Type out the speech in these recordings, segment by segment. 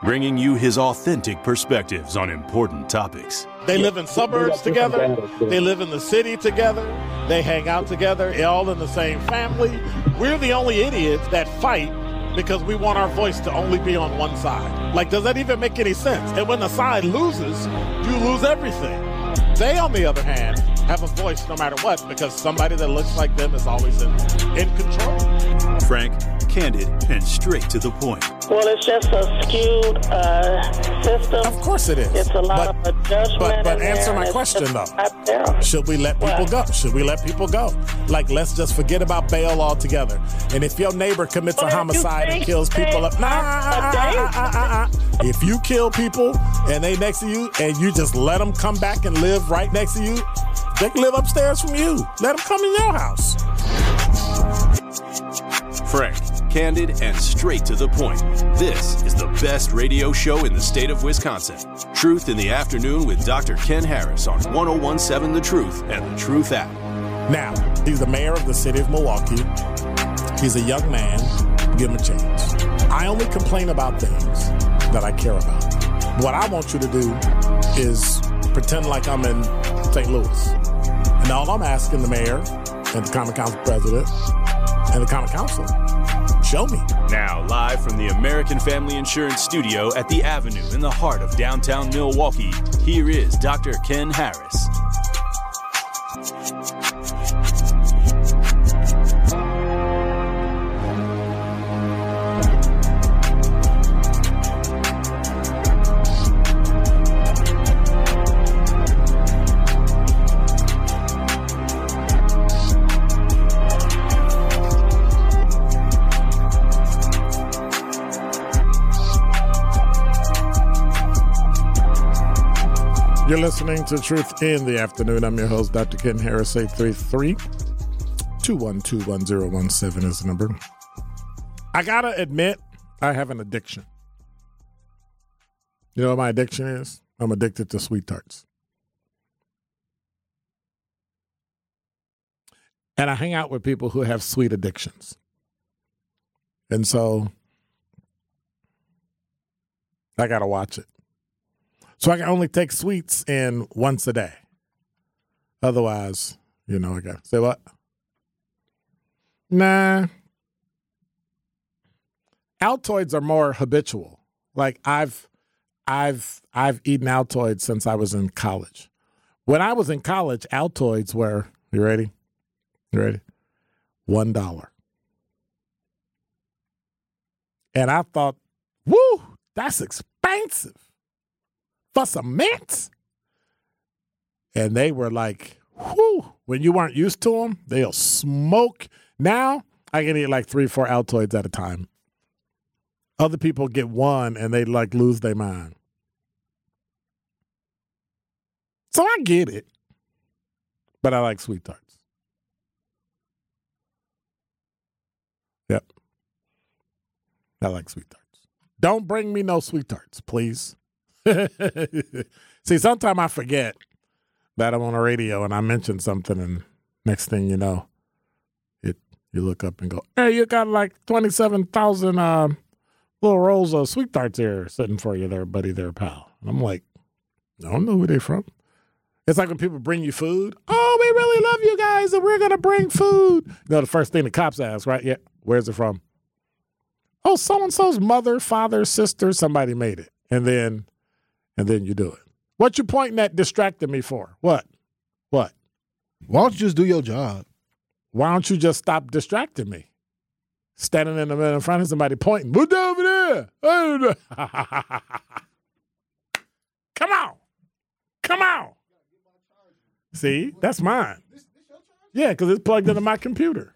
bringing you his authentic perspectives on important topics. They live in suburbs together. They live in the city together. They hang out together, all in the same family. We're the only idiots that fight because we want our voice to only be on one side. Like, does that even make any sense? And when the side loses, you lose everything. They, on the other hand, have a voice no matter what because somebody that looks like them is always in control. Frank, candid, and straight to the point. Well, it's just a skewed system. Of course it is. It's a lot of judgment. But answer my question, though. Should we let people go? Should we let people go? Like, let's just forget about bail altogether. And if your neighbor commits a homicide and kills people, if you kill people and they next to you and you just let them come back and live right next to you, they can live upstairs from you. Let them come in your house. Frank, candid, and straight to the point. This is the best radio show in the state of Wisconsin. Truth in the Afternoon with Dr. Ken Harris on 1017 The Truth and The Truth app. Now, he's the mayor of the city of Milwaukee. He's a young man. Give him a chance. I only complain about things that I care about. What I want you to do is pretend like I'm in St. Louis. And all I'm asking the mayor and the Common Council president and the Common Council, show me. Now, live from the American Family Insurance Studio at the Avenue in the heart of downtown Milwaukee, here is Dr. Ken Harris. You're listening to Truth in the Afternoon. I'm your host, Dr. Ken Harris. 833-212-1017 is the number. I gotta admit, I have an addiction. You know what my addiction is? I'm addicted to sweet tarts. And I hang out with people who have sweet addictions. And so I gotta watch it. So I can only take sweets in once a day. Otherwise, I got to say what? Nah. Altoids are more habitual. Like I've eaten Altoids since I was in college. When I was in college, Altoids were, you ready? $1. And I thought, woo, that's expensive. For some mints. And they were like, whew, when you weren't used to them, they'll smoke. Now, I can eat like 3-4 Altoids at a time. Other people get one and they like lose their mind. So I get it. But I like sweet tarts. Yep. I like sweet tarts. Don't bring me no sweet tarts, please. See, sometimes I forget that I'm on the radio and I mention something, and next thing you know, you look up and go, hey, you got like 27,000 little rolls of sweet tarts here sitting for you there, buddy, there, pal. And I'm like, I don't know who they're from. It's like when people bring you food. Oh, we really love you guys, and we're going to bring food. The first thing the cops ask, right? Yeah, where's it from? Oh, so-and-so's mother, father, sister, somebody made it. And then you do it. What you pointing at distracting me for? What? Why don't you just do your job? Why don't you just stop distracting me? Standing in the middle in front of somebody pointing. Move over there. Come on. See, that's mine. Yeah, because it's plugged into my computer.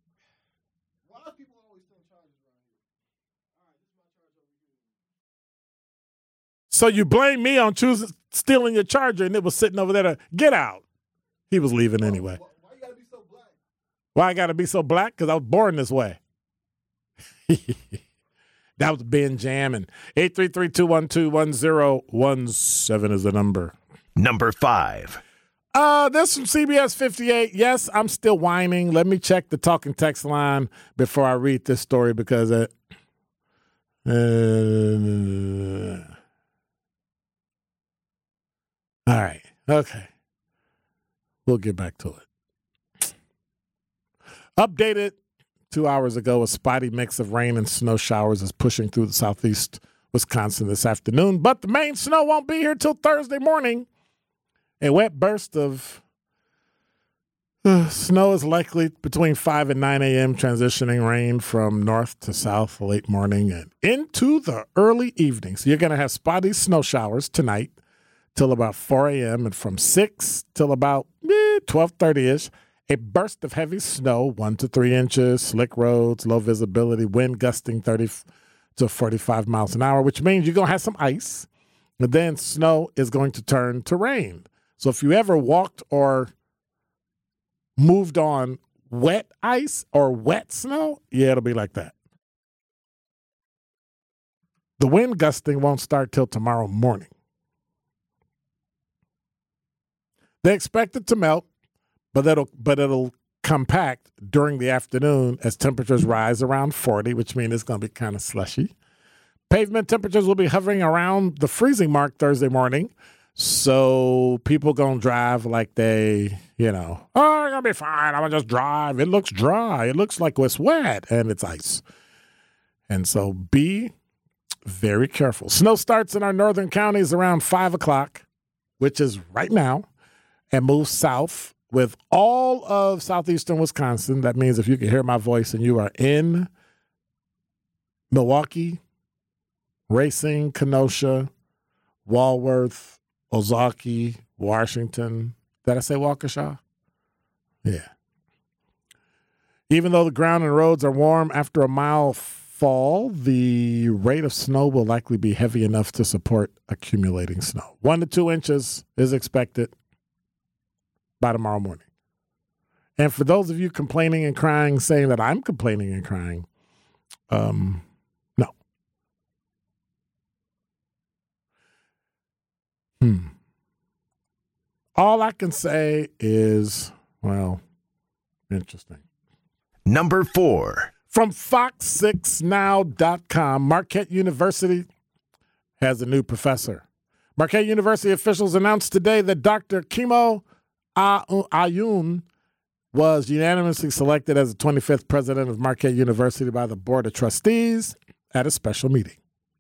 So you blame me on stealing your charger, and it was sitting over there to get out. He was leaving anyway. Why you gotta be so black? Why I gotta be so black? Because I was born this way. That was Ben Jam, 833-212-1017 is the number. Number 5. This from CBS 58. Yes, I'm still whining. Let me check the talk and text line before I read this story because All right. Okay. We'll get back to it. Updated 2 hours ago, a spotty mix of rain and snow showers is pushing through the southeast Wisconsin this afternoon, but the main snow won't be here till Thursday morning. A wet burst of snow is likely between 5 and 9 a.m., transitioning rain from north to south late morning and into the early evening. So you're going to have spotty snow showers tonight till about 4 a.m. and from 6 till about 12:30-ish. A burst of heavy snow, 1 to 3 inches, slick roads, low visibility, wind gusting 30 to 45 miles an hour, which means you're going to have some ice. And then snow is going to turn to rain. So if you ever walked or moved on wet ice or wet snow, yeah, it'll be like that. The wind gusting won't start till tomorrow morning. They expect it to melt, but it'll compact during the afternoon as temperatures rise around 40, which means it's going to be kind of slushy. Pavement temperatures will be hovering around the freezing mark Thursday morning. So people going to drive like they, I'm going to be fine. I'm going to just drive. It looks dry. It looks like it's wet and it's ice. And so be very careful. Snow starts in our northern counties around 5 o'clock, which is right now, and moves south with all of southeastern Wisconsin. That means if you can hear my voice and you are in Milwaukee, Racine, Kenosha, Walworth, Ozaukee, Washington. Did I say Waukesha? Yeah. Even though the ground and roads are warm after a mild fall, the rate of snow will likely be heavy enough to support accumulating snow. 1 to 2 inches is expected by tomorrow morning. And for those of you complaining and crying, saying that I'm complaining and crying, no. All I can say is, well, interesting. Number 4. From Fox6Now.com, Marquette University has a new professor. Marquette University officials announced today that Dr. Kimo Ayun was unanimously selected as the 25th president of Marquette University by the Board of Trustees at a special meeting.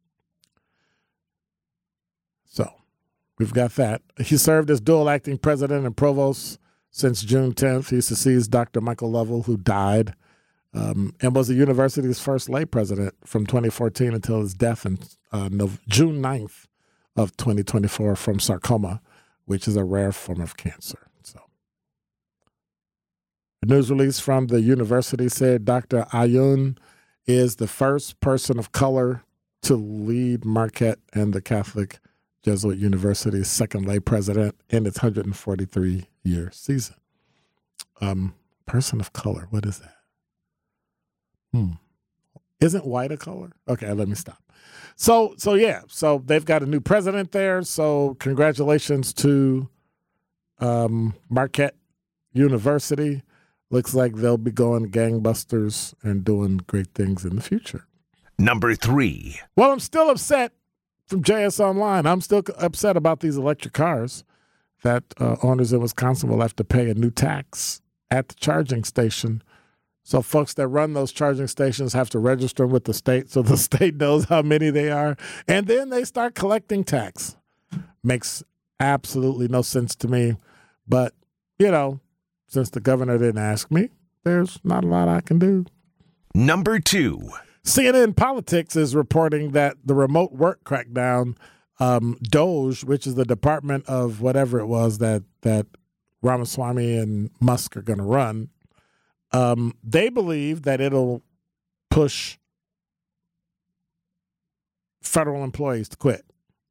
So we've got that. He served as dual acting president and provost since June 10th. He succeeds Dr. Michael Lovell, who died and was the university's first lay president from 2014 until his death on June 9th of 2024 from sarcoma, which is a rare form of cancer. So, the news release from the university said Dr. Ayun is the first person of color to lead Marquette and the Catholic Jesuit University's second lay president in its 143-year season. Person of color, what is that? Isn't white a color? Okay, let me stop. So they've got a new president there. So congratulations to Marquette University. Looks like they'll be going gangbusters and doing great things in the future. Number 3. Well, I'm still upset from JS Online. I'm still upset about these electric cars that owners in Wisconsin will have to pay a new tax at the charging station. So folks that run those charging stations have to register with the state so the state knows how many they are. And then they start collecting tax. Makes absolutely no sense to me. But, since the governor didn't ask me, there's not a lot I can do. Number 2. CNN Politics is reporting that the remote work crackdown, DOGE, which is the department of whatever it was that Ramaswamy and Musk are going to run, they believe that it'll push federal employees to quit.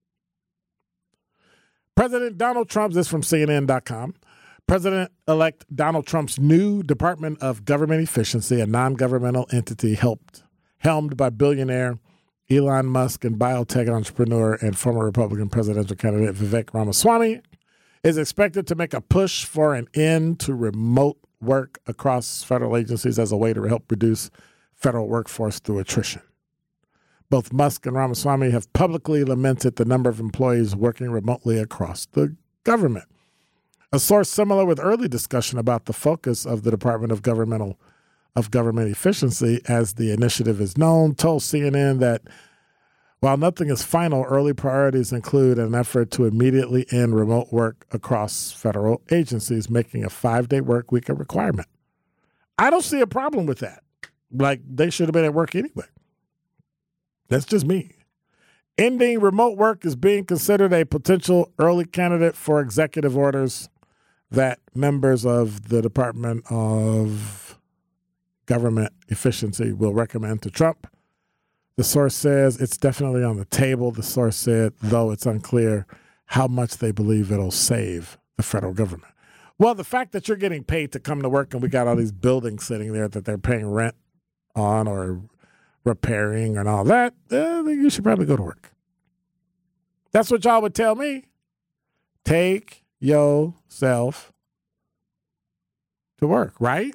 President Donald Trump, this is from CNN.com, President-elect Donald Trump's new Department of Government Efficiency, a non-governmental entity helmed by billionaire Elon Musk and biotech entrepreneur and former Republican presidential candidate Vivek Ramaswamy, is expected to make a push for an end to remote work across federal agencies as a way to help reduce federal workforce through attrition. Both Musk and Ramaswamy have publicly lamented the number of employees working remotely across the government. A source similar with early discussion about the focus of the Department of Government Efficiency, as the initiative is known, told CNN that while nothing is final, early priorities include an effort to immediately end remote work across federal agencies, making a 5-day work week a requirement. I don't see a problem with that. Like, they should have been at work anyway. That's just me. Ending remote work is being considered a potential early candidate for executive orders that members of the Department of Government Efficiency will recommend to Trump. The source says it's definitely on the table. The source said, though it's unclear how much they believe it'll save the federal government. Well, the fact that you're getting paid to come to work and we got all these buildings sitting there that they're paying rent on or repairing and all that, you should probably go to work. That's what y'all would tell me. Take yourself to work, right?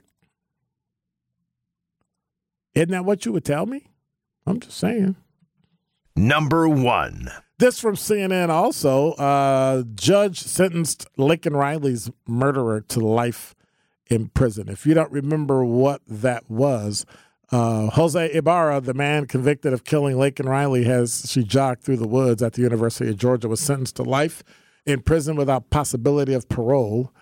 Isn't that what you would tell me? I'm just saying. Number 1. This from CNN also. Judge sentenced Laken Riley's murderer to life in prison. If you don't remember what that was, Jose Ibarra, the man convicted of killing Laken Riley as she jogged through the woods at the University of Georgia, was sentenced to life in prison without possibility of parole.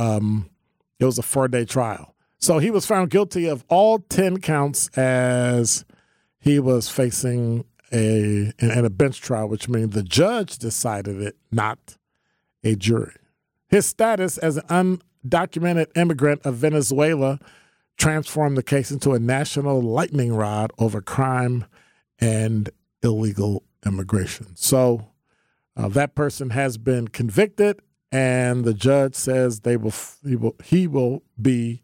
It was a 4-day trial. So he was found guilty of all 10 counts as he was facing in a bench trial, which means the judge decided it, not a jury. His status as an undocumented immigrant of Venezuela transformed the case into a national lightning rod over crime and illegal immigration. So that person has been convicted, and the judge says he will be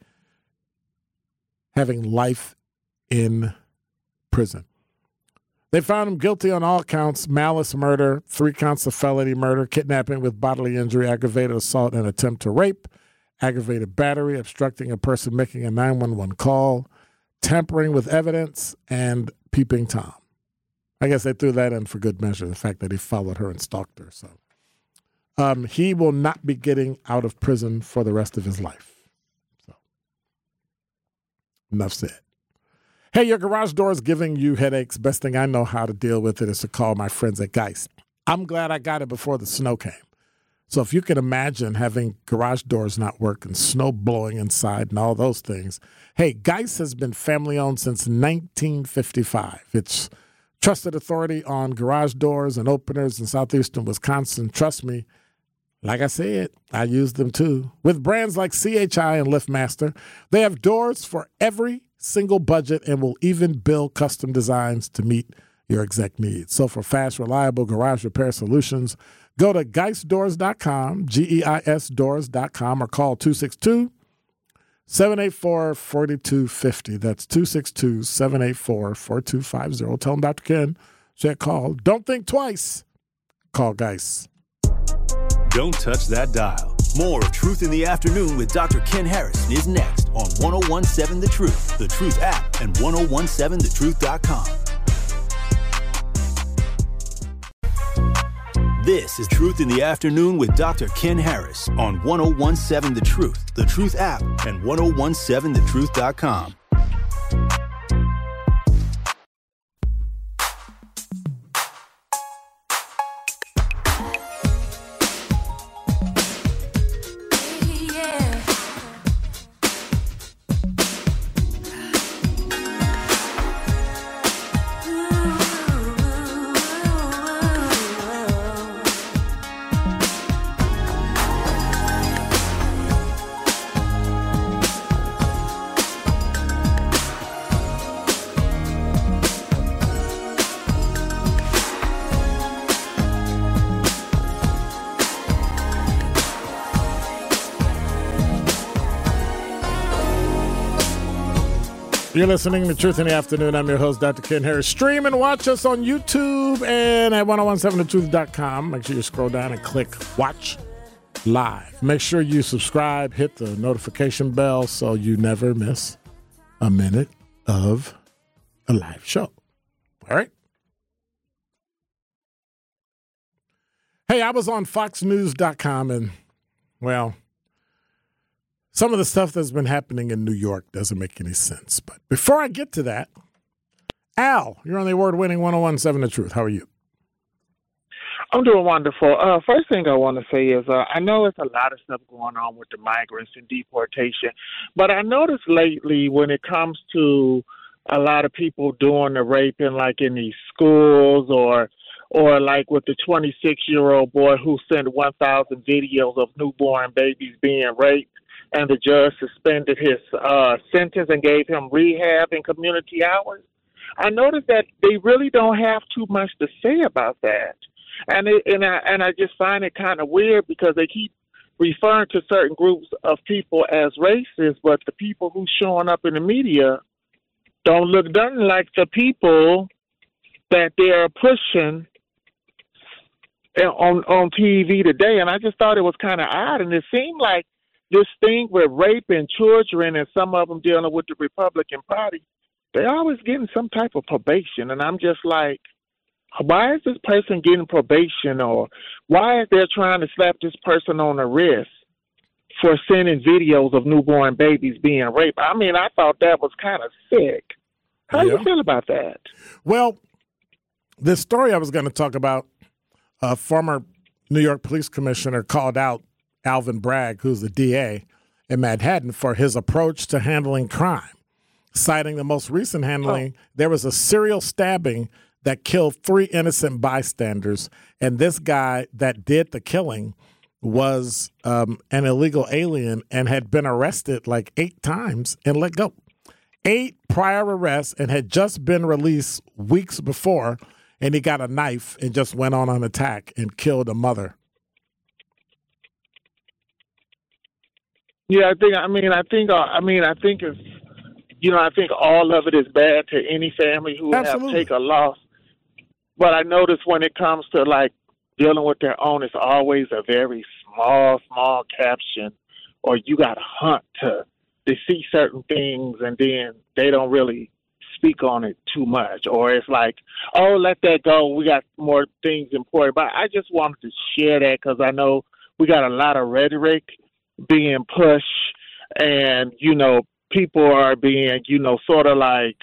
having life in prison. They found him guilty on all counts: malice murder, 3 counts of felony murder, kidnapping with bodily injury, aggravated assault and attempt to rape, aggravated battery, obstructing a person making a 911 call, tampering with evidence, and peeping Tom. I guess they threw that in for good measure, the fact that he followed her and stalked her. So he will not be getting out of prison for the rest of his life. So enough said. Hey, your garage door is giving you headaches. Best thing I know how to deal with it is to call my friends at Geist. I'm glad I got it before the snow came. So if you can imagine having garage doors not work and snow blowing inside and all those things, hey, Geist has been family-owned since 1955. It's trusted authority on garage doors and openers in southeastern Wisconsin. Trust me, like I said, I use them too. With brands like CHI and LiftMaster, they have doors for every single budget and will even build custom designs to meet your exact needs. So for fast, reliable garage repair solutions, go to geistdoors.com, GEIS doors.com, or call 262-784-4250. That's 262-784-4250. Tell them Dr. Ken said call. Don't think twice. Call Geist. Don't touch that dial. More of Truth in the Afternoon with Dr. Ken Harrison is next on 1017 The Truth, The Truth app, and 1017thetruth.com. This is Truth in the Afternoon with Dr. Ken Harris on 1017 The Truth, The Truth app, and 1017thetruth.com. You're listening to Truth in the Afternoon. I'm your host, Dr. Ken Harris. Stream and watch us on YouTube and at 1017thetruth.com. Make sure you scroll down and click Watch Live. Make sure you subscribe, hit the notification bell so you never miss a minute of a live show. All right? Hey, I was on FoxNews.com, and, well, some of the stuff that's been happening in New York doesn't make any sense. But before I get to that, Al, you're on the award-winning 101.7 The Truth. How are you? I'm doing wonderful. First thing I want to say is I know it's a lot of stuff going on with the migrants and deportation, but I noticed lately when it comes to a lot of people doing the raping, like in these schools or like with the 26-year-old boy who sent 1,000 videos of newborn babies being raped, and the judge suspended his sentence and gave him rehab and community hours. I noticed that they really don't have too much to say about that. And I just find it kind of weird because they keep referring to certain groups of people as racist, but the people who's showing up in the media don't look nothing like the people that they're pushing on TV today. And I just thought it was kind of odd. And it seemed like this thing with raping children and some of them dealing with the Republican Party, they're always getting some type of probation. And I'm just like, why is this person getting probation, or why is they trying to slap this person on the wrist for sending videos of newborn babies being raped? I mean, I thought that was kind of sick. How do you feel about that? Well, the story I was going to talk about, a former New York police commissioner called out Alvin Bragg, who's the DA in Manhattan, for his approach to handling crime, citing the most recent handling. There was a serial stabbing that killed 3 innocent bystanders, and this guy that did the killing was an illegal alien and had been arrested like 8 times and let go. 8 prior arrests and had just been released weeks before, and he got a knife and just went on an attack and killed a mother. Yeah, I think it's, I think all of it is bad to any family who have taken a loss. But I notice when it comes to like dealing with their own, it's always a very small caption, or you got to hunt to see certain things, and then they don't really speak on it too much. Or it's like, oh, let that go. We got more things important. But I just wanted to share that because I know we got a lot of rhetoric being pushed, and, people are being, sort of like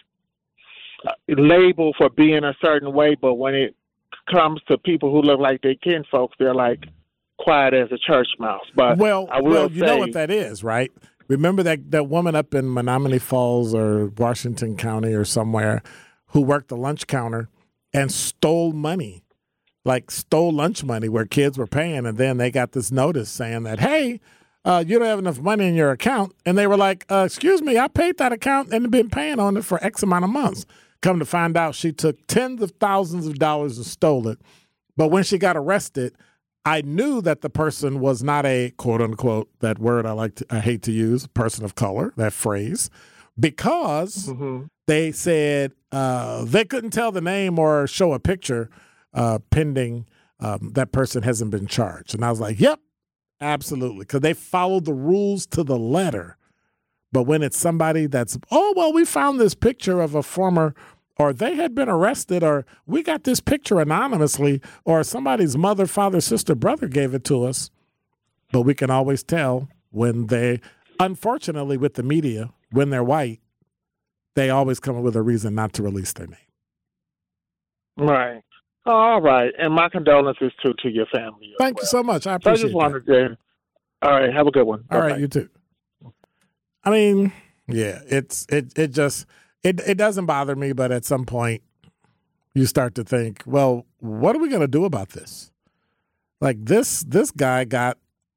labeled for being a certain way, but when it comes to people who look like they kin folks, they're like quiet as a church mouse. But I will say, you know what that is, right? Remember that woman up in Menominee Falls or Washington County or somewhere who worked the lunch counter and stole money, like stole lunch money where kids were paying, and then they got this notice saying that, hey, you don't have enough money in your account. And they were like, excuse me, I paid that account and been paying on it for X amount of months. Come to find out, she took tens of thousands of dollars and stole it. But when she got arrested, I knew that the person was not a, quote unquote, that word I hate to use, person of color, that phrase, because they said they couldn't tell the name or show a picture pending that person hasn't been charged. And I was like, yep, absolutely, because they followed the rules to the letter. But when it's somebody that's, oh, well, we found this picture of a former, or they had been arrested, or we got this picture anonymously, or somebody's mother, father, sister, brother gave it to us. But we can always tell when they, unfortunately with the media, when they're white, they always come up with a reason not to release their name. Right. All right. And my condolences to your family. Thank you so much. I appreciate it. I just wanted to, all right, have a good one. All right, you too. I mean, yeah, it doesn't bother me, but at some point you start to think, well, what are we going to do about this? Like this guy got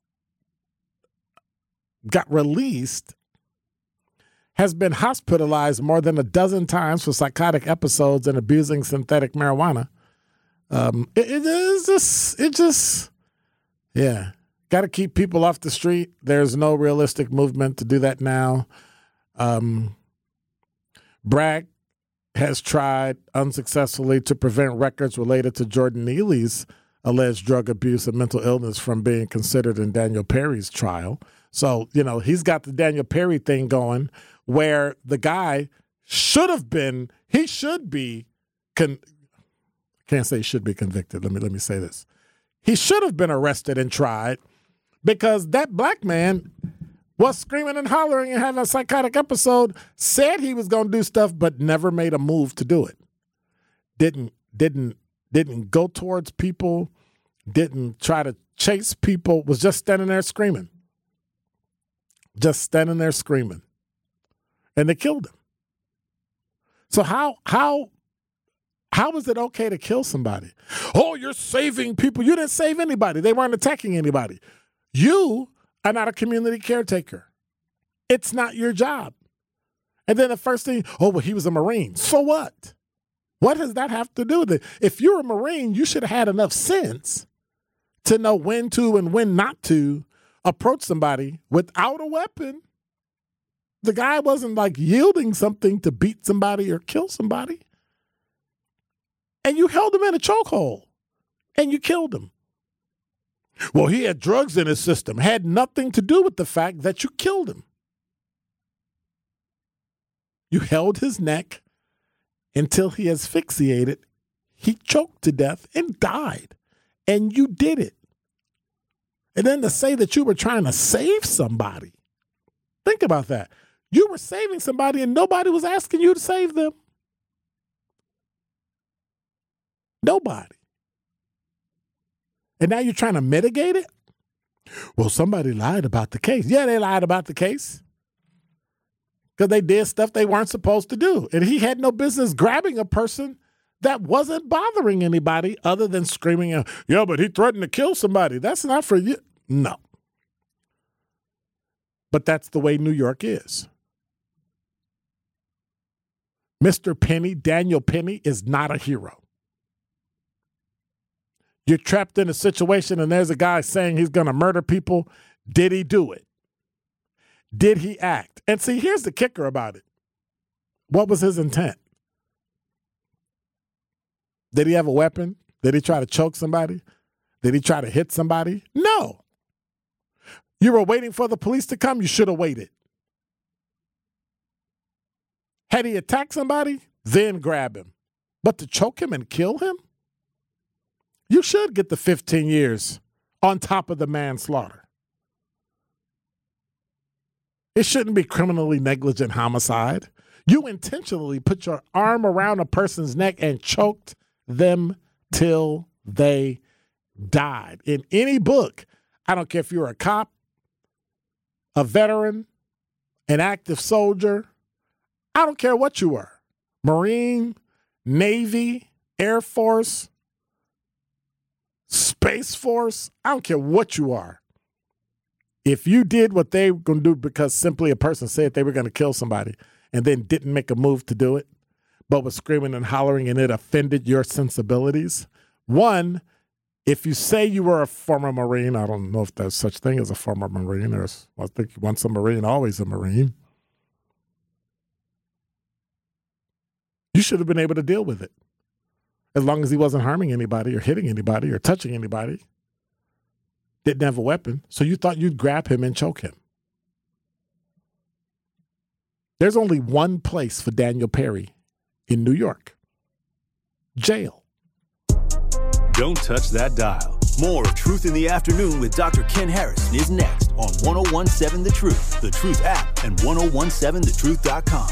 released, has been hospitalized more than a dozen times for psychotic episodes and abusing synthetic marijuana. Yeah. Got to keep people off the street. There's no realistic movement to do that now. Bragg has tried unsuccessfully to prevent records related to Jordan Neely's alleged drug abuse and mental illness from being considered in Daniel Perry's trial. So, he's got the Daniel Perry thing going where the guy should be, can't say should be convicted. Let me say this. He should have been arrested and tried because that black man was screaming and hollering and having a psychotic episode, said he was going to do stuff, but never made a move to do it. Didn't go towards people, didn't try to chase people, was just standing there screaming. Just standing there screaming. And they killed him. So how is it okay to kill somebody? Oh, you're saving people. You didn't save anybody. They weren't attacking anybody. You are not a community caretaker. It's not your job. And then the first thing, oh, well, he was a Marine. So what? What does that have to do with it? If you're a Marine, you should have had enough sense to know when to and when not to approach somebody without a weapon. The guy wasn't like yielding something to beat somebody or kill somebody. And you held him in a chokehold and you killed him. Well, he had drugs in his system. Had nothing to do with the fact that you killed him. You held his neck until he asphyxiated. He choked to death and died. And you did it. And then to say that you were trying to save somebody. Think about that. You were saving somebody and nobody was asking you to save them. Nobody. And now you're trying to mitigate it? Well, somebody lied about the case. Yeah, they lied about the case. Because they did stuff they weren't supposed to do. And he had no business grabbing a person that wasn't bothering anybody other than screaming, yeah, but he threatened to kill somebody. That's not for you. No. But that's the way New York is. Mr. Penny, Daniel Penny, is not a hero. You're trapped in a situation and there's a guy saying he's going to murder people. Did he do it? Did he act? And see, here's the kicker about it. What was his intent? Did he have a weapon? Did he try to choke somebody? Did he try to hit somebody? No. You were waiting for the police to come. You should have waited. Had he attacked somebody, then grab him. But to choke him and kill him? You should get the 15 years on top of the manslaughter. It shouldn't be criminally negligent homicide. You intentionally put your arm around a person's neck and choked them till they died. In any book, I don't care if you're a cop, a veteran, an active soldier, I don't care what you were, Marine, Navy, Air Force, Space Force, I don't care what you are. If you did what they were going to do because simply a person said they were going to kill somebody and then didn't make a move to do it, but was screaming and hollering and it offended your sensibilities, one, if you say you were a former Marine, I don't know if there's such thing as a former Marine. I think once a Marine, always a Marine. You should have been able to deal with it as long as he wasn't harming anybody or hitting anybody or touching anybody. Didn't have a weapon, so you thought you'd grab him and choke him. There's only one place for Daniel Perry in New York. Jail. Don't touch that dial. More of Truth in the Afternoon with Dr. Ken Harrison is next on 1017 The Truth, The Truth app, and 1017thetruth.com.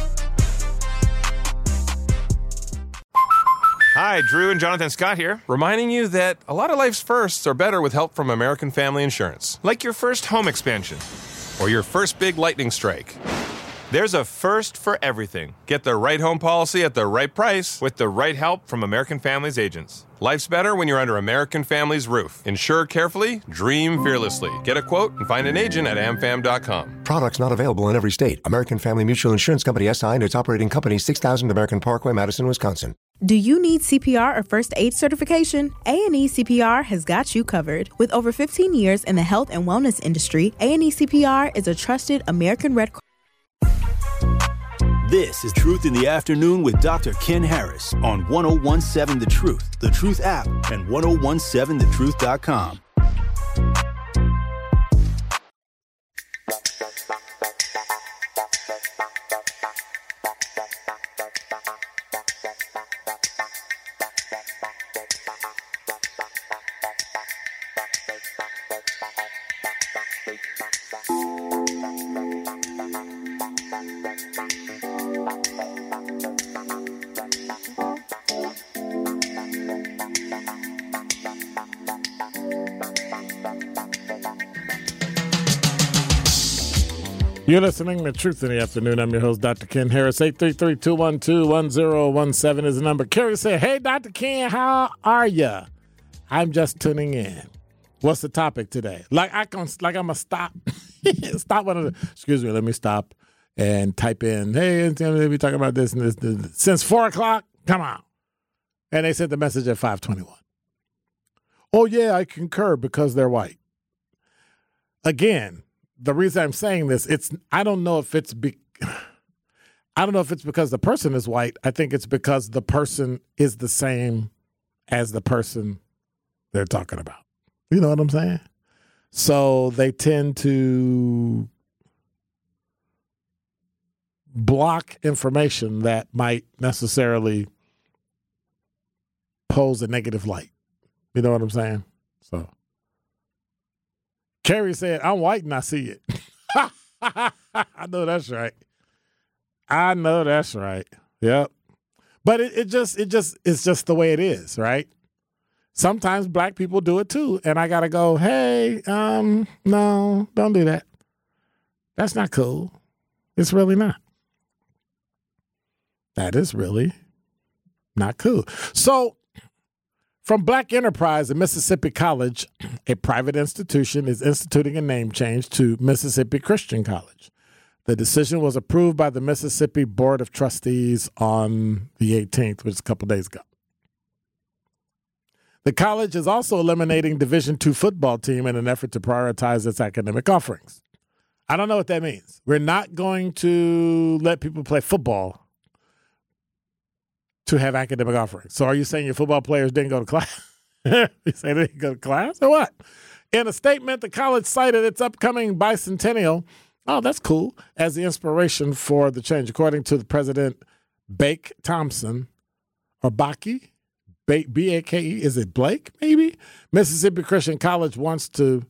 Hi, Drew and Jonathan Scott here, reminding you that a lot of life's firsts are better with help from American Family Insurance. Like your first home expansion or your first big lightning strike. There's a first for everything. Get the right home policy at the right price with the right help from American Family's agents. Life's better when you're under American Family's roof. Insure carefully, dream fearlessly. Get a quote and find an agent at amfam.com. Products not available in every state. American Family Mutual Insurance Company SI and its operating company 6000 American Parkway, Madison, Wisconsin. Do you need CPR or first aid certification? A&E CPR has got you covered. With over 15 years in the health and wellness industry, A&E CPR is a trusted American Red Cross. This is Truth in the Afternoon with Dr. Ken Harris on 1017 The Truth, The Truth app, and 1017thetruth.com. You're listening to Truth in the Afternoon. I'm your host, Dr. Ken Harris. 833-212-1017 is the number. Carrie said, hey, Dr. Ken, how are you? I'm just tuning in. What's the topic today? I'm going to stop. Stop one of the, excuse me, let me stop and type in, hey, we talking about this and this. Since 4 o'clock, come on. And they sent the message at 5:21. Oh, yeah, I concur because they're white. Again, the reason I'm saying this, I don't know if it's because the person is white. I think it's because the person is the same as the person they're talking about. You know what I'm saying? So they tend to block information that might necessarily pose a negative light. You know what I'm saying? So Carrie said, I'm white and I see it. I know that's right. I know that's right. Yep. But it's just the way it is, right? Sometimes black people do it too. And I got to go, hey, no, don't do that. That's not cool. It's really not. That is really not cool. So from Black Enterprise at Mississippi College, a private institution is instituting a name change to Mississippi Christian College. The decision was approved by the Mississippi Board of Trustees on the 18th, which is a couple days ago. The college is also eliminating Division II football team in an effort to prioritize its academic offerings. I don't know what that means. We're not going to let people play football to have academic offerings. So are you saying your football players didn't go to class? You say they didn't go to class or what? In a statement, the college cited its upcoming bicentennial, oh, that's cool, as the inspiration for the change. According to the president, Bake Thompson, or Baki, B-A-K-E, is it Blake, maybe? Mississippi Christian College wants to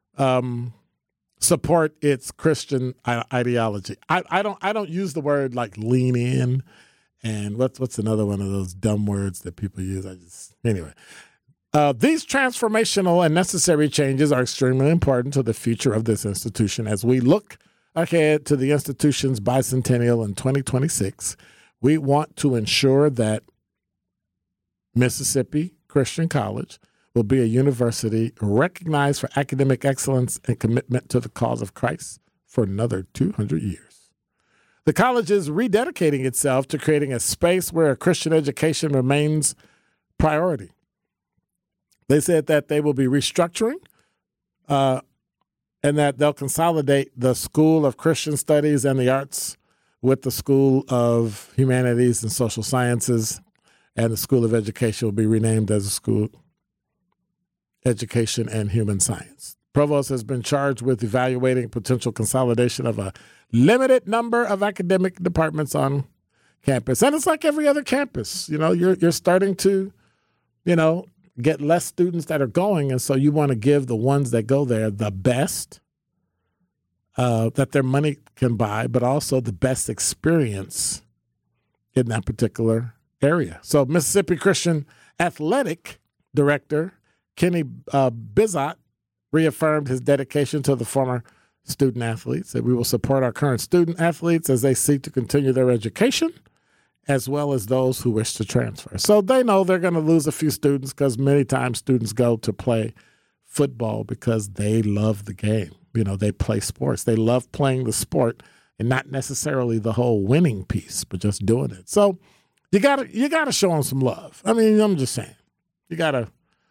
support its Christian ideology. I don't use the word like lean in. And what's another one of those dumb words that people use? Anyway. These transformational and necessary changes are extremely important to the future of this institution. As we look ahead to the institution's bicentennial in 2026, we want to ensure that Mississippi Christian College will be a university recognized for academic excellence and commitment to the cause of Christ for another 200 years. The college is rededicating itself to creating a space where Christian education remains priority. They said that they will be restructuring and that they'll consolidate the School of Christian Studies and the Arts with the School of Humanities and Social Sciences, and the School of Education will be renamed as the School of Education and Human Science. Provost has been charged with evaluating potential consolidation of a limited number of academic departments on campus. And it's like every other campus. You know, you're starting to, get less students that are going. And so you want to give the ones that go there the best that their money can buy, but also the best experience in that particular area. So Mississippi Christian Athletic Director Kenny Bizot reaffirmed his dedication to the former student athletes, that we will support our current student athletes as they seek to continue their education, as well as those who wish to transfer. So they know they're going to lose a few students because many times students go to play football because they love the game. They play sports. They love playing the sport and not necessarily the whole winning piece, but just doing it. So you gotta show them some love. I mean, I'm just saying, you gotta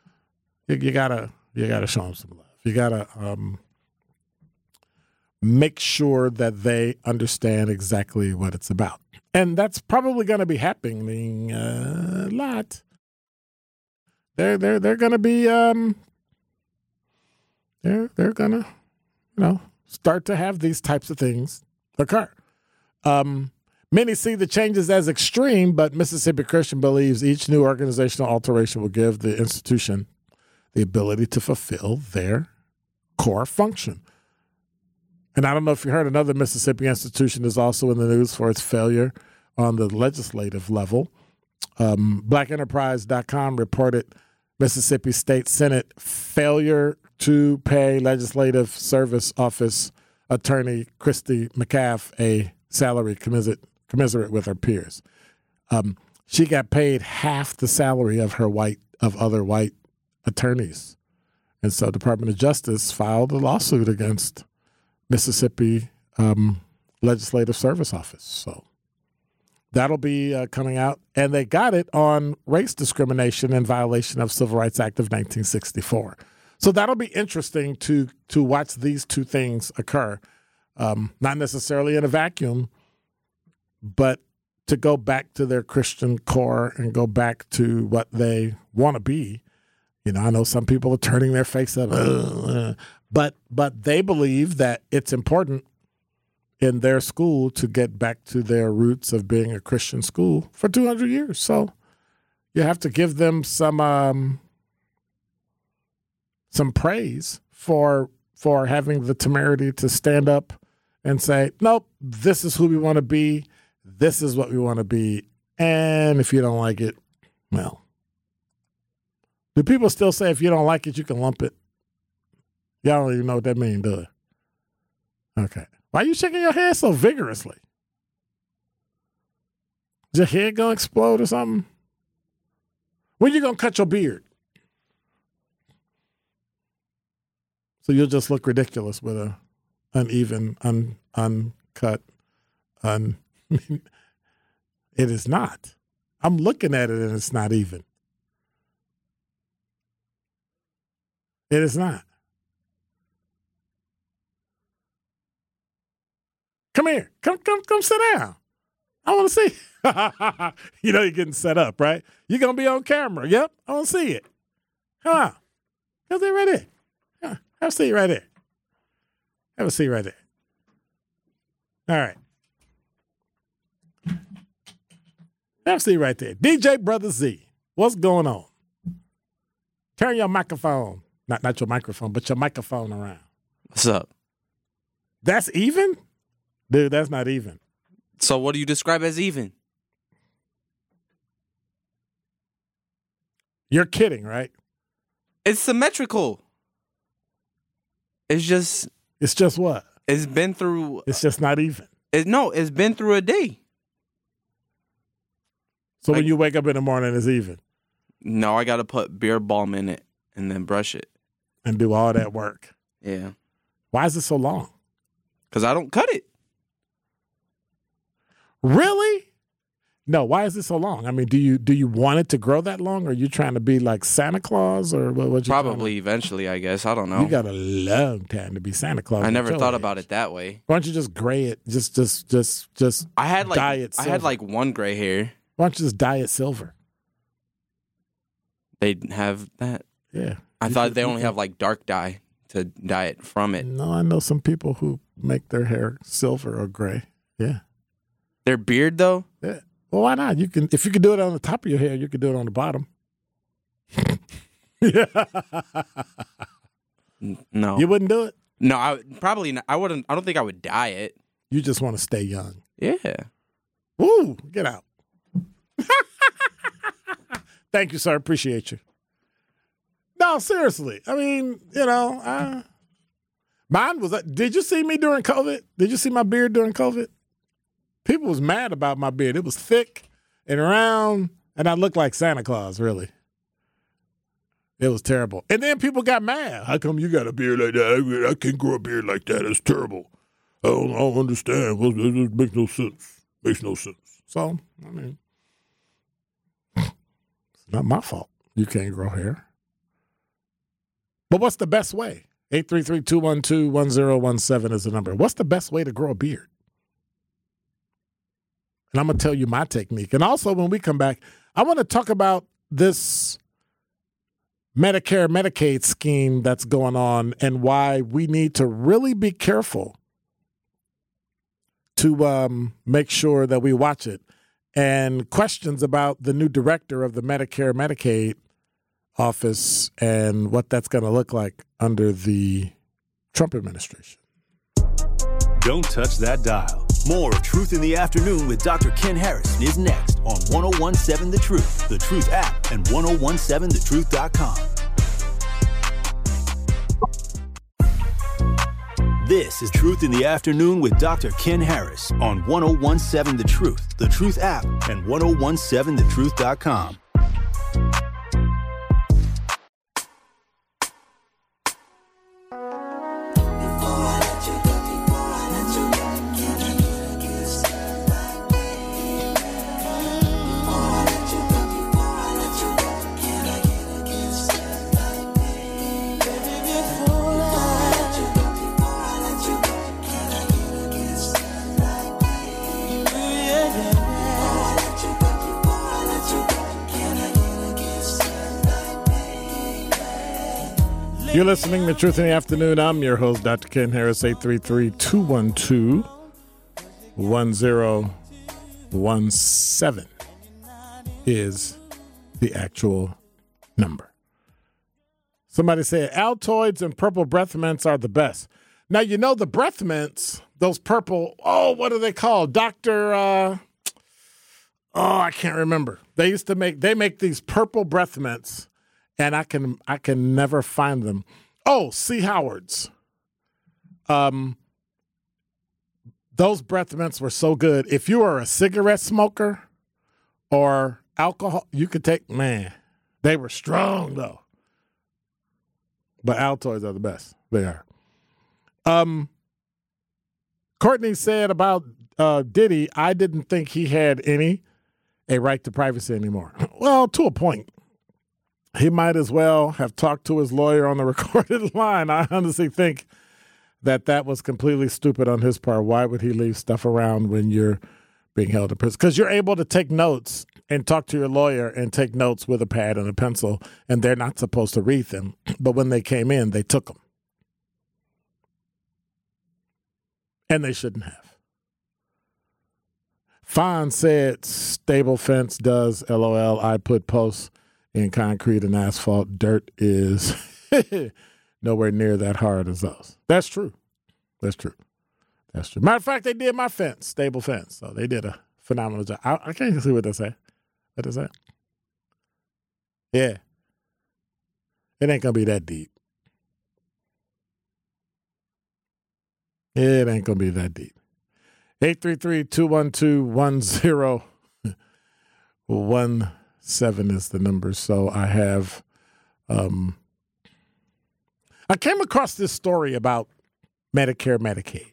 show them some love. You gotta make sure that they understand exactly what it's about. And that's probably going to be happening a lot. They're going to be they're going to start to have these types of things occur. Many see the changes as extreme, but Mississippi Christian believes each new organizational alteration will give the institution the ability to fulfill their core function. And I don't know if you heard, another Mississippi institution is also in the news for its failure on the legislative level. BlackEnterprise.com reported Mississippi State Senate failure to pay Legislative Service Office attorney Christy McCaff a salary commensurate with her peers. She got paid half the salary of other white attorneys. And so Department of Justice filed a lawsuit against Mississippi Legislative Service Office. So that'll be coming out. And they got it on race discrimination in violation of Civil Rights Act of 1964. So that'll be interesting to watch these two things occur. Not necessarily in a vacuum, but to go back to their Christian core and go back to what they want to be. You know, I know some people are turning their face up, but they believe that it's important in their school to get back to their roots of being a Christian school for 200 years. So you have to give them some praise for having the temerity to stand up and say, nope, this is who we want to be. This is what we want to be. And if you don't like it, well, do people still say if you don't like it, you can lump it? Y'all don't even know what that means, do they? Okay. Why are you shaking your head so vigorously? Is your head going to explode or something? When you going to cut your beard? So you'll just look ridiculous with a uneven, uncut, it is not. I'm looking at it and it's not even. It is not. Come here. Come sit down. I want to see. You know you're getting set up, right? You're going to be on camera. Yep, I want to see it. Come on. Go there right there. Have a seat right there. Have a seat right there. All right. Have a seat right there. DJ Brother Z, what's going on? Turn your microphone. Not your microphone, but your microphone around. What's up? That's even? Dude, that's not even. So what do you describe as even? You're kidding, right? It's symmetrical. It's just what? It's been through. It's just not even. It's been through a day. So when you wake up in the morning, it's even? No, I got to put beard balm in it and then brush it. And do all that work. Yeah. Why is it so long? Because I don't cut it. Really? No, why is it so long? I mean, do you want it to grow that long? Or are you trying to be like Santa Claus? Or what? Probably eventually, I guess. I don't know. You got a long time to be Santa Claus. I never thought about it that way. Why don't you just gray it? Just I had dye it silver. I had like one gray hair. Why don't you just dye it silver? They have that? Yeah. I thought they only have like dark dye to dye it from it. No, I know some people who make their hair silver or gray. Yeah. Their beard though? Yeah. Well, why not? If you can do it on the top of your hair, you can do it on the bottom. Yeah. No. You wouldn't do it? No, I probably not. I wouldn't. I don't think I would dye it. You just want to stay young. Yeah. Woo! Get out. Thank you, sir. Appreciate you. No, seriously. I mean, mine was. Did you see me during COVID? Did you see my beard during COVID? People was mad about my beard. It was thick and round, and I looked like Santa Claus, really. It was terrible. And then people got mad. How come you got a beard like that? I can't grow a beard like that. It's terrible. I don't understand. It makes no sense. Makes no sense. So, I mean, it's not my fault. You can't grow hair. But what's the best way? 833-212-1017 is the number. What's the best way to grow a beard? And I'm going to tell you my technique. And also, when we come back, I want to talk about this Medicare, Medicaid scheme that's going on and why we need to really be careful to make sure that we watch it. And questions about the new director of the Medicare, Medicaid office and what that's going to look like under the Trump administration. Don't touch that dial. More of Truth in the Afternoon with Dr. Ken Harrison is next on 1017 The Truth, The Truth app, and 1017thetruth.com. This is Truth in the Afternoon with Dr. Ken Harris on 1017 The Truth, The Truth app, and 1017thetruth.com. You're listening to Truth in the Afternoon. I'm your host, Dr. Ken Harris. 833-212-1017 is the actual number. Somebody said Altoids and purple breath mints are the best. Now, you know the breath mints, those purple, what are they called? I can't remember. They make these purple breath mints. And I can never find them. Oh, C. Howard's. Those breath mints were so good. If you are a cigarette smoker or alcohol, you could take, man, they were strong though. But Altoids are the best. They are. Courtney said about Diddy, I didn't think he had a right to privacy anymore. Well, to a point. He might as well have talked to his lawyer on the recorded line. I honestly think that was completely stupid on his part. Why would he leave stuff around when you're being held in prison? Because you're able to take notes and talk to your lawyer and take notes with a pad and a pencil, and they're not supposed to read them. But when they came in, they took them. And they shouldn't have. Fawn said, stable fence does, LOL. I put posts in concrete and asphalt. Dirt is nowhere near that hard as those. That's true. Matter of fact, they did my fence, stable fence. So they did a phenomenal job. I can't even see what they say. What is that? Yeah. It ain't going to be that deep. It ain't going to be that deep. 833-212-1017 is the number. So I have, I came across this story about Medicare, Medicaid.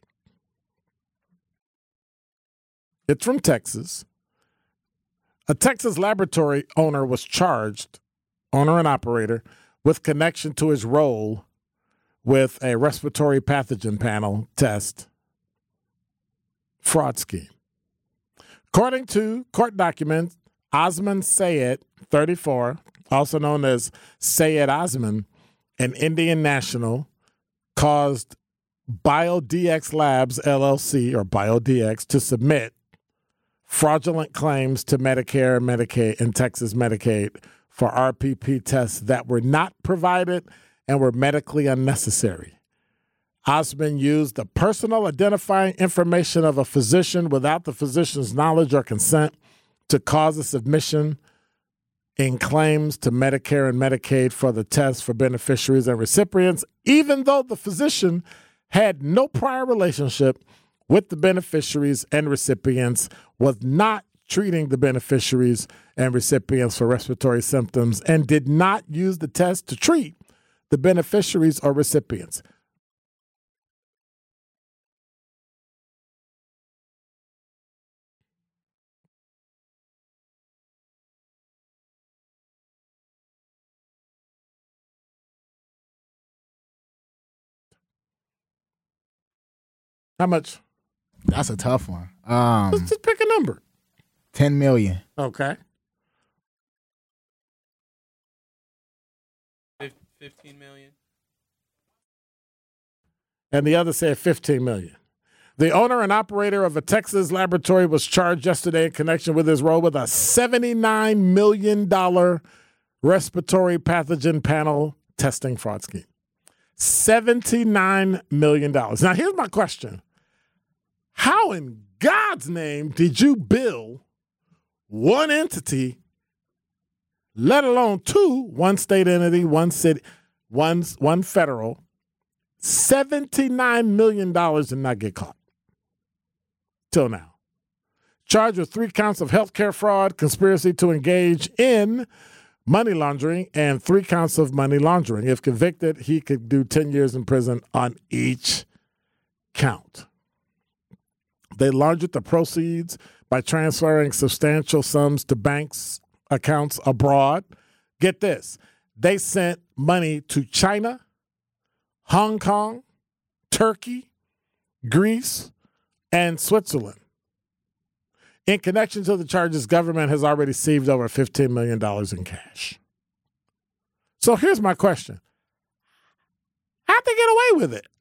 It's from Texas. A Texas laboratory owner was charged, owner and operator, with connection to his role with a respiratory pathogen panel test fraud scheme. According to court documents, Osman Sayed, 34, also known as Sayed Osman, an Indian national, caused BioDX Labs, LLC, or BioDX, to submit fraudulent claims to Medicare, Medicaid, and Texas Medicaid for RPP tests that were not provided and were medically unnecessary. Osman used the personal identifying information of a physician without the physician's knowledge or consent to cause a submission in claims to Medicare and Medicaid for the test for beneficiaries and recipients, even though the physician had no prior relationship with the beneficiaries and recipients, was not treating the beneficiaries and recipients for respiratory symptoms, and did not use the test to treat the beneficiaries or recipients. How much? That's a tough one. Let's just pick a number. 10 million. Okay. 15 million. And the other said 15 million. The owner and operator of a Texas laboratory was charged yesterday in connection with his role with a $79 million respiratory pathogen panel testing fraud scheme. $79 million. Now, here's my question. How in God's name did you bill one entity, let alone two, one state entity, one city, one federal, $79 million and not get caught. Till now. Charged with 3 counts of healthcare fraud, conspiracy to engage in money laundering, and 3 counts of money laundering. If convicted, he could do 10 years in prison on each count. They laundered the proceeds by transferring substantial sums to banks' accounts abroad. Get this. They sent money to China, Hong Kong, Turkey, Greece, and Switzerland. In connection to the charges, government has already received over $15 million in cash. So here's my question. How'd they get away with it?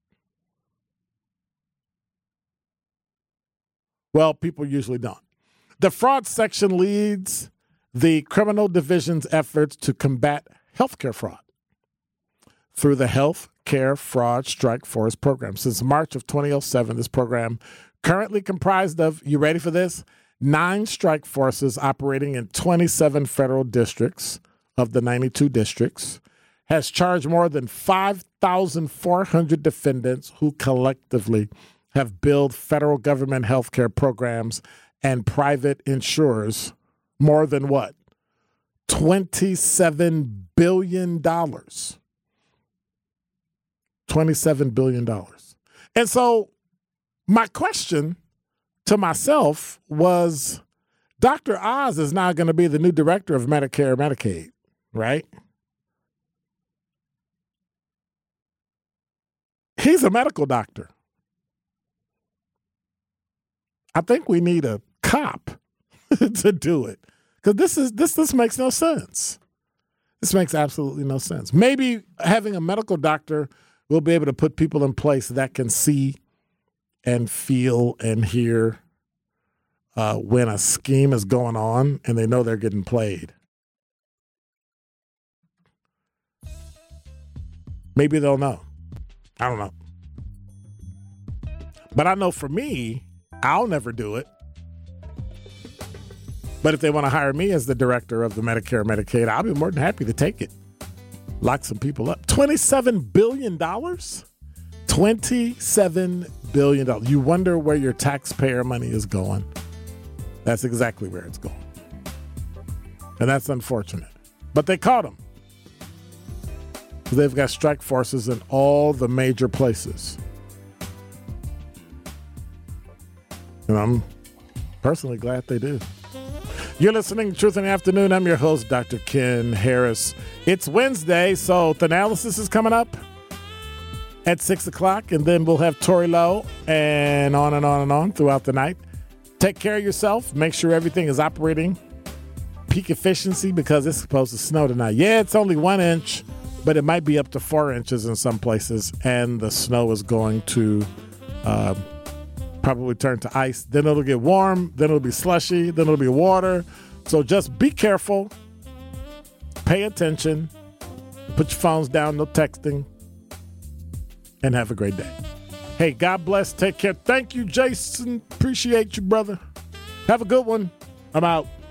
Well, people usually don't. The fraud section leads the criminal division's efforts to combat healthcare fraud through the Health Care Fraud Strike Force program. Since March of 2007, this program, currently comprised of, you ready for this? 9 strike forces operating in 27 federal districts of the 92 districts, has charged more than 5,400 defendants who collectively have billed federal government health care programs and private insurers more than what? $27 billion. $27 billion. And so my question to myself was, Dr. Oz is now going to be the new director of Medicare, Medicaid, right? He's a medical doctor. I think we need a cop to do it, because this makes no sense. This makes absolutely no sense. Maybe having a medical doctor will be able to put people in place that can see and feel and hear when a scheme is going on and they know they're getting played. Maybe they'll know. I don't know. But I know for me, I'll never do it. But if they want to hire me as the director of the Medicare Medicaid, I'll be more than happy to take it. Lock some people up. $27 billion? $27 billion. You wonder where your taxpayer money is going. That's exactly where it's going. And that's unfortunate. But they caught them. They've got strike forces in all the major places. And I'm personally glad they do. You're listening to Truth in the Afternoon. I'm your host, Dr. Ken Harris. It's Wednesday, so Thanalysis is coming up at 6 o'clock, and then we'll have Tori Lowe and on and on and on throughout the night. Take care of yourself. Make sure everything is operating peak efficiency, because it's supposed to snow tonight. Yeah, it's only 1 inch, but it might be up to 4 inches in some places, and the snow is going to probably turn to ice. Then it'll get warm. Then it'll be slushy. Then it'll be water. So just be careful. Pay attention. Put your phones down. No texting. And have a great day. Hey, God bless. Take care. Thank you, Jason. Appreciate you, brother. Have a good one. I'm out.